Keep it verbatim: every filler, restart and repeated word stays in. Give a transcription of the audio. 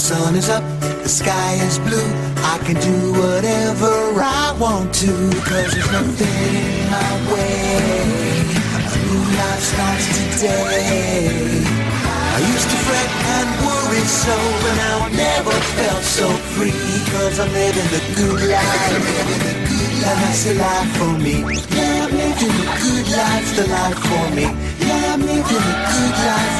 sun is up, the sky is blue, I can do whatever I want to, cause there's nothing in my way. A new life starts today. I used to fret and worry so, but now I never felt so free, cause I'm living the good life, living the good life, that's the life for me. Yeah, I'm living the good life, the life for me. Yeah, I'm living the good life,